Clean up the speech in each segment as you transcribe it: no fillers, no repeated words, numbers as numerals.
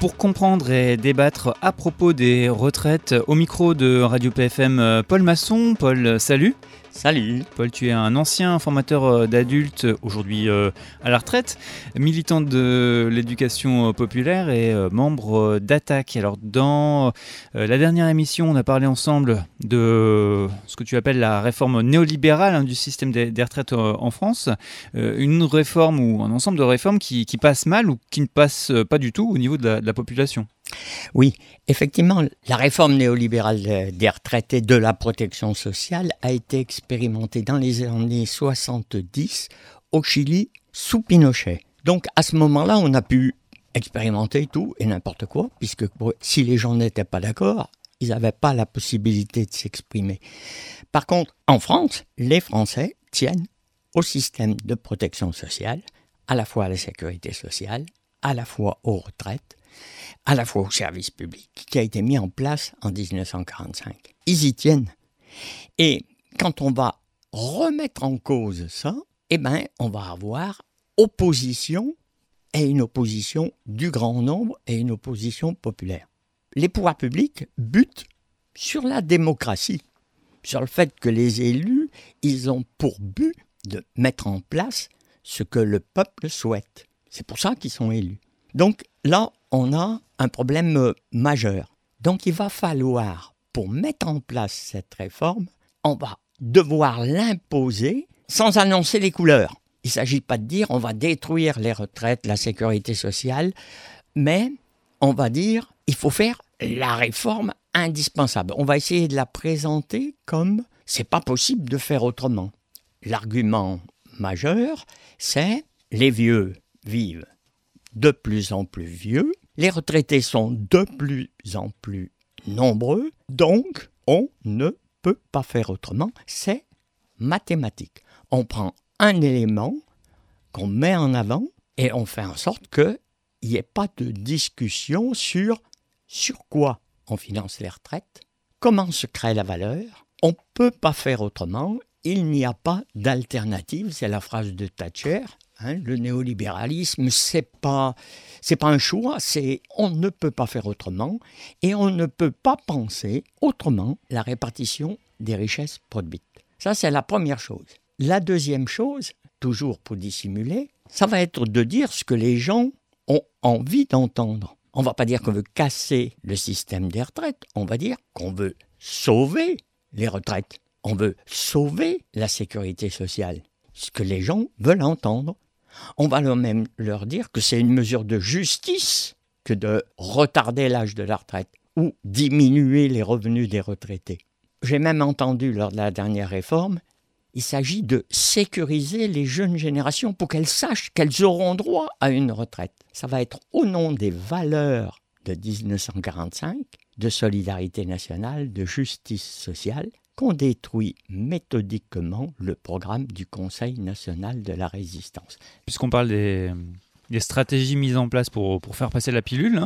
Pour comprendre et débattre à propos des retraites, au micro de Radio PFM, Paul Masson. Paul, salut. Salut. Paul, tu es un ancien formateur d'adultes, aujourd'hui à la retraite, militant de l'éducation populaire et membre d'Attaque. Alors, dans la dernière émission, on a parlé ensemble de ce que tu appelles la réforme néolibérale du système des retraites en France. Une réforme ou un ensemble de réformes qui passe mal ou qui ne passe pas du tout au niveau de la population. Oui, effectivement, la réforme néolibérale des retraites et de la protection sociale a été expérimentée dans les années 70 au Chili sous Pinochet. Donc à ce moment-là, on a pu expérimenter tout et n'importe quoi, puisque si les gens n'étaient pas d'accord, ils n'avaient pas la possibilité de s'exprimer. Par contre, en France, les Français tiennent au système de protection sociale, à la fois à la sécurité sociale, à la fois aux retraites, à la fois au service public, qui a été mis en place en 1945. Ils y tiennent. Et quand on va remettre en cause ça, on va avoir opposition, et une opposition du grand nombre, et une opposition populaire. Les pouvoirs publics butent sur la démocratie, sur le fait que les élus, ils ont pour but de mettre en place ce que le peuple souhaite. C'est pour ça qu'ils sont élus. Donc là, on a un problème majeur. Donc il va falloir, pour mettre en place cette réforme, on va devoir l'imposer sans annoncer les couleurs. Il ne s'agit pas de dire on va détruire les retraites, la sécurité sociale, mais on va dire il faut faire la réforme indispensable. On va essayer de la présenter comme c'est pas possible de faire autrement. L'argument majeur, c'est les vieux vivent de plus en plus vieux, les retraités sont de plus en plus nombreux, donc on ne peut pas faire autrement, c'est mathématique. On prend un élément qu'on met en avant et on fait en sorte qu'il n'y ait pas de discussion sur quoi on finance les retraites, comment se crée la valeur, on ne peut pas faire autrement, il n'y a pas d'alternative, c'est la phrase de Thatcher. Le néolibéralisme, c'est pas un choix, c'est on ne peut pas faire autrement et on ne peut pas penser autrement la répartition des richesses produites. Ça, c'est la première chose. La deuxième chose, toujours pour dissimuler, ça va être de dire ce que les gens ont envie d'entendre. On ne va pas dire qu'on veut casser le système des retraites, on va dire qu'on veut sauver les retraites. On veut sauver la sécurité sociale. Ce que les gens veulent entendre. On va même leur dire que c'est une mesure de justice que de retarder l'âge de la retraite ou diminuer les revenus des retraités. J'ai même entendu lors de la dernière réforme, il s'agit de sécuriser les jeunes générations pour qu'elles sachent qu'elles auront droit à une retraite. Ça va être au nom des valeurs de 1945, de solidarité nationale, de justice sociale, qu'on détruit méthodiquement le programme du Conseil national de la résistance. Puisqu'on parle des stratégies mises en place pour faire passer la pilule,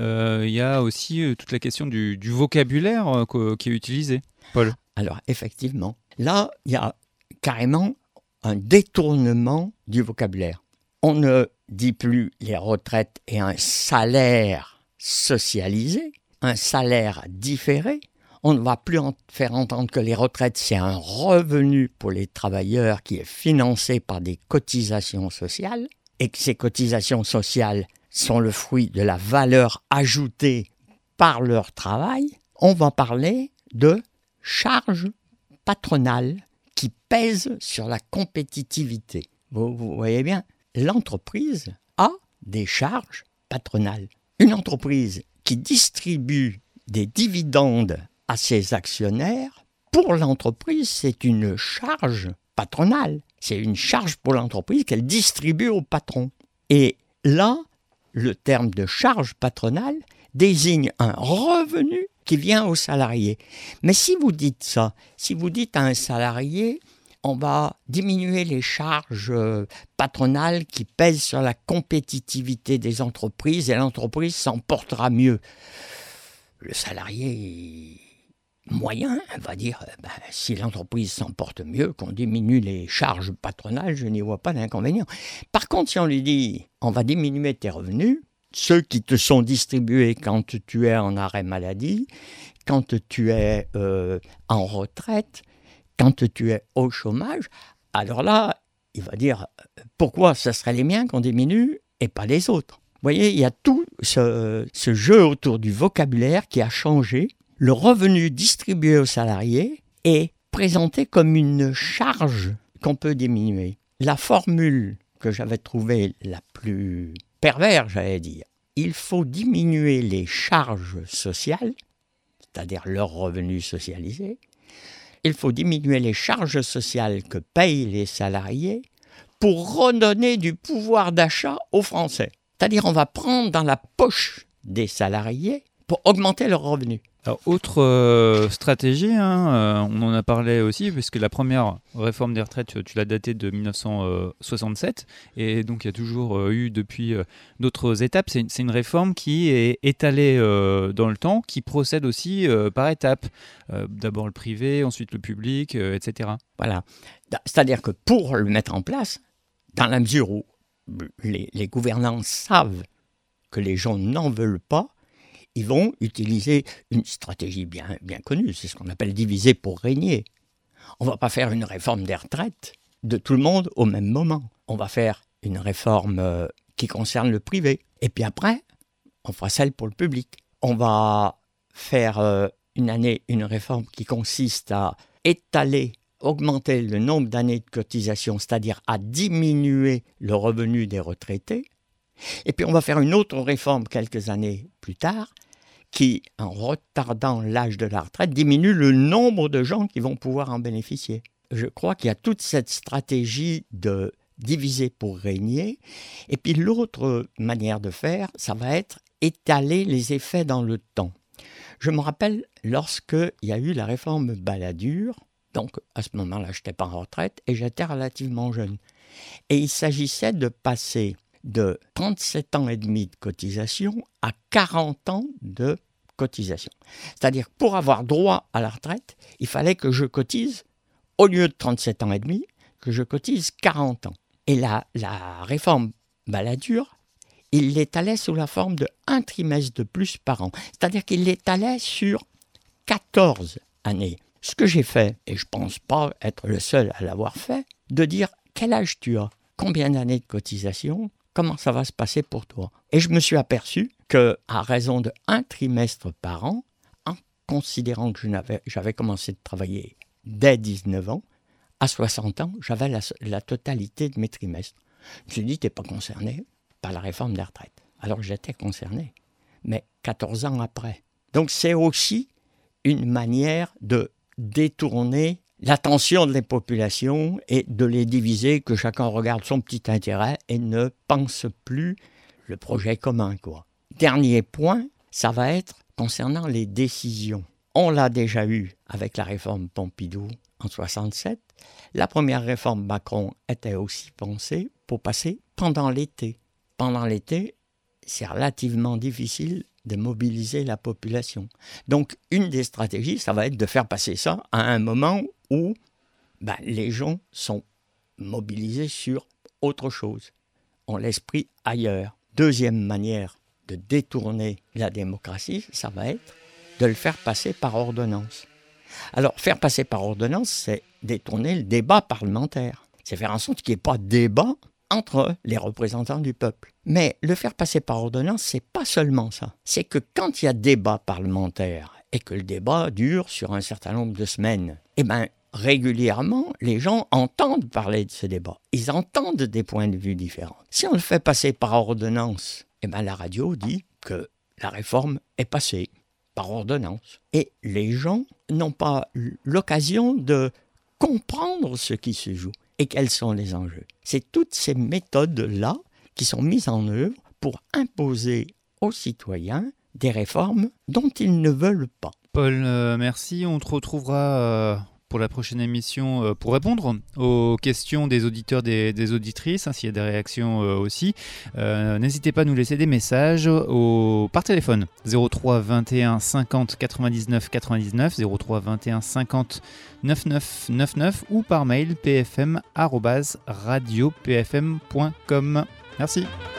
il y a aussi toute la question du vocabulaire qui est utilisé. Paul. Alors effectivement, là, il y a carrément un détournement du vocabulaire. On ne dit plus les retraites et un salaire socialisé, un salaire différé. On ne va plus faire entendre que les retraites, c'est un revenu pour les travailleurs qui est financé par des cotisations sociales et que ces cotisations sociales sont le fruit de la valeur ajoutée par leur travail. On va parler de charges patronales qui pèsent sur la compétitivité. Vous voyez bien, l'entreprise a des charges patronales. Une entreprise qui distribue des dividendes à ses actionnaires, pour l'entreprise, c'est une charge patronale. C'est une charge pour l'entreprise qu'elle distribue au patron. Et là, le terme de charge patronale désigne un revenu qui vient au salarié. Mais si vous dites ça, si vous dites à un salarié, on va diminuer les charges patronales qui pèsent sur la compétitivité des entreprises et l'entreprise s'en portera mieux. Le salarié moyen va dire si l'entreprise s'en porte mieux, qu'on diminue les charges patronales, je n'y vois pas d'inconvénient. Par contre, si on lui dit on va diminuer tes revenus, ceux qui te sont distribués quand tu es en arrêt maladie, quand tu es en retraite, quand tu es au chômage, alors là, il va dire pourquoi ce serait les miens qu'on diminue et pas les autres. Vous voyez, il y a tout ce jeu autour du vocabulaire qui a changé. Le revenu distribué aux salariés est présenté comme une charge qu'on peut diminuer. La formule que j'avais trouvée la plus perverse, j'allais dire, il faut diminuer les charges sociales, c'est-à-dire leurs revenus socialisés. Il faut diminuer les charges sociales que payent les salariés pour redonner du pouvoir d'achat aux Français. C'est-à-dire on va prendre dans la poche des salariés pour augmenter leurs revenus. Alors, autre stratégie, on en a parlé aussi, puisque la première réforme des retraites, tu l'as datée de 1967, et donc il y a toujours eu depuis d'autres étapes. C'est une réforme qui est étalée dans le temps, qui procède aussi par étapes. D'abord le privé, ensuite le public, etc. Voilà. C'est-à-dire que pour le mettre en place, dans la mesure où les gouvernants savent que les gens n'en veulent pas, ils vont utiliser une stratégie bien connue, c'est ce qu'on appelle diviser pour régner. On ne va pas faire une réforme des retraites de tout le monde au même moment. On va faire une réforme qui concerne le privé. Et puis après, on fera celle pour le public. On va faire une réforme qui consiste à étaler, augmenter le nombre d'années de cotisation, c'est-à-dire à diminuer le revenu des retraités. Et puis on va faire une autre réforme quelques années plus tard, qui, en retardant l'âge de la retraite, diminue le nombre de gens qui vont pouvoir en bénéficier. Je crois qu'il y a toute cette stratégie de diviser pour régner. Et puis l'autre manière de faire, ça va être étaler les effets dans le temps. Je me rappelle lorsqu'il y a eu la réforme Balladur, donc à ce moment-là, je n'étais pas en retraite et j'étais relativement jeune. Et il s'agissait de passer de 37 ans et demi de cotisation à 40 ans de cotisation. C'est-à-dire que pour avoir droit à la retraite, il fallait que je cotise, au lieu de 37 ans et demi, que je cotise 40 ans. Et la réforme Balladur, il l'étalait sous la forme de 1 trimestre de plus par an. C'est-à-dire qu'il l'étalait sur 14 années. Ce que j'ai fait, et je ne pense pas être le seul à l'avoir fait, de dire quel âge tu as, combien d'années de cotisation, comment ça va se passer pour toi. Et je me suis aperçu qu'à raison de 1 trimestre par an, en considérant que j'avais commencé de travailler dès 19 ans, à 60 ans, j'avais la totalité de mes trimestres. Je me suis dit, tu n'es pas concerné par la réforme des retraites. Alors j'étais concerné, mais 14 ans après. Donc c'est aussi une manière de détourner l'attention de la population et de les diviser, que chacun regarde son petit intérêt et ne pense plus le projet commun, quoi. Dernier point, ça va être concernant les décisions. On l'a déjà eu avec la réforme Pompidou en 67. La première réforme Macron était aussi pensée pour passer pendant l'été. Pendant l'été, c'est relativement difficile de mobiliser la population. Donc, une des stratégies, ça va être de faire passer ça à un moment où les gens sont mobilisés sur autre chose, ont l'esprit ailleurs. Deuxième manière de détourner la démocratie, ça va être de le faire passer par ordonnance. Alors, faire passer par ordonnance, c'est détourner le débat parlementaire. C'est faire en sorte qu'il n'y ait pas de débat entre les représentants du peuple. Mais le faire passer par ordonnance, c'est pas seulement ça. C'est que quand il y a débat parlementaire et que le débat dure sur un certain nombre de semaines, régulièrement, les gens entendent parler de ce débat. Ils entendent des points de vue différents. Si on le fait passer par ordonnance, la radio dit que la réforme est passée par ordonnance. Et les gens n'ont pas l'occasion de comprendre ce qui se joue et quels sont les enjeux. C'est toutes ces méthodes-là qui sont mises en œuvre pour imposer aux citoyens des réformes dont ils ne veulent pas. Paul, merci. On te retrouvera pour la prochaine émission pour répondre aux questions des auditeurs, des auditrices, s'il y a des réactions aussi. N'hésitez pas à nous laisser des messages par téléphone 03 21 50 99 99, 03 21 50 99 99 ou par mail pfm@radiopfm.com. Merci.